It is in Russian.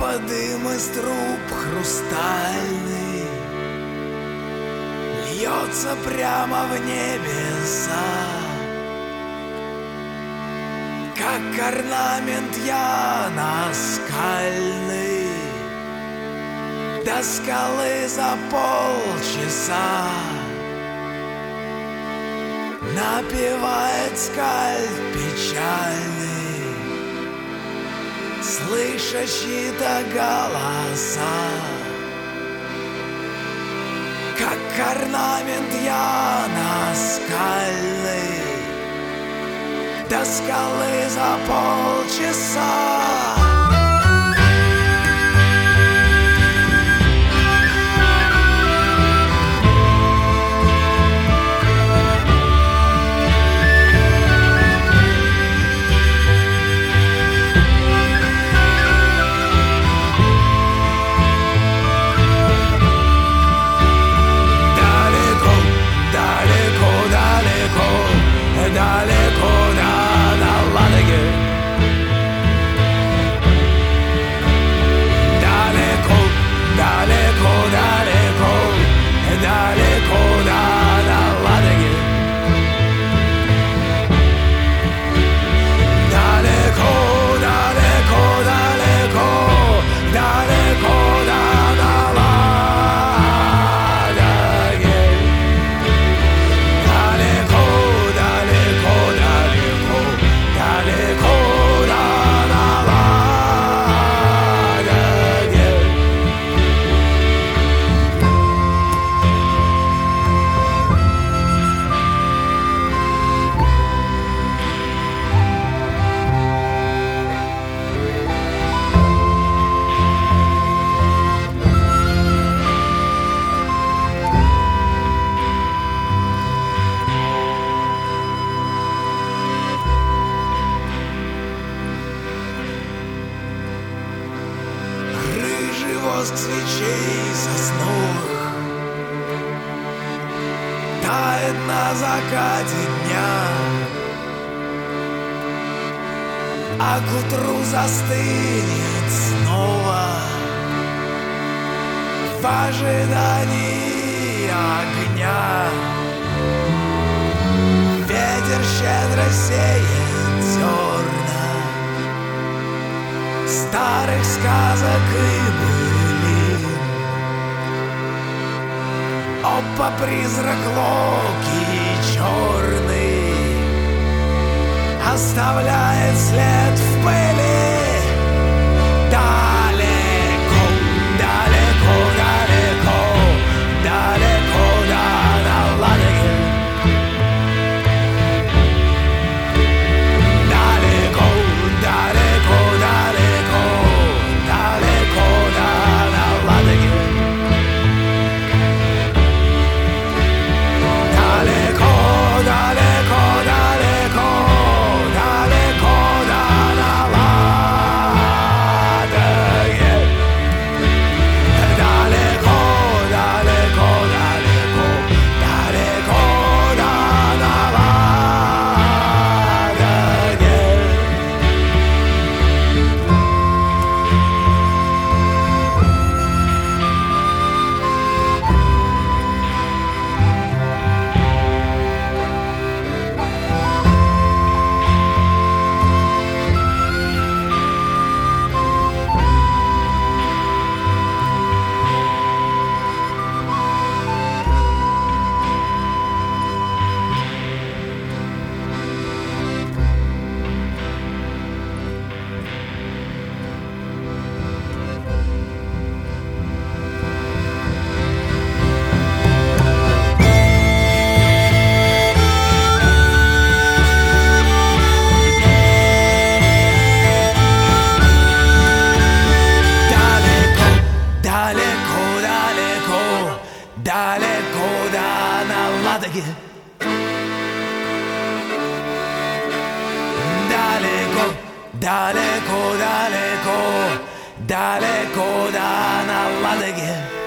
дым из труб хрустальный льется прямо в небеса, как орнамент я наскальный до скалы за полчаса. Напевает скальд печальный, слыша чьи-то голоса. Как орнамент я наскальный до скалы за полчаса. Воск свечей сосновых тает на закате дня, а к утру застынет снова в ожидании огня. Ветер щедро сеет зерна старых сказок и былин. Опа, призрак Локи черный оставляет след в пыли. Далеко, далеко, далеко, далеко до Ладоги. Далеко, далеко, далеко, далеко до Ладоги. Далеко, далеко, далеко, далеко до Ладоги. Далеко, далеко, далеко, далеко до Ладоги. Далеко до Ладоги. Далеко, далеко, далеко, далеко до Ладоги.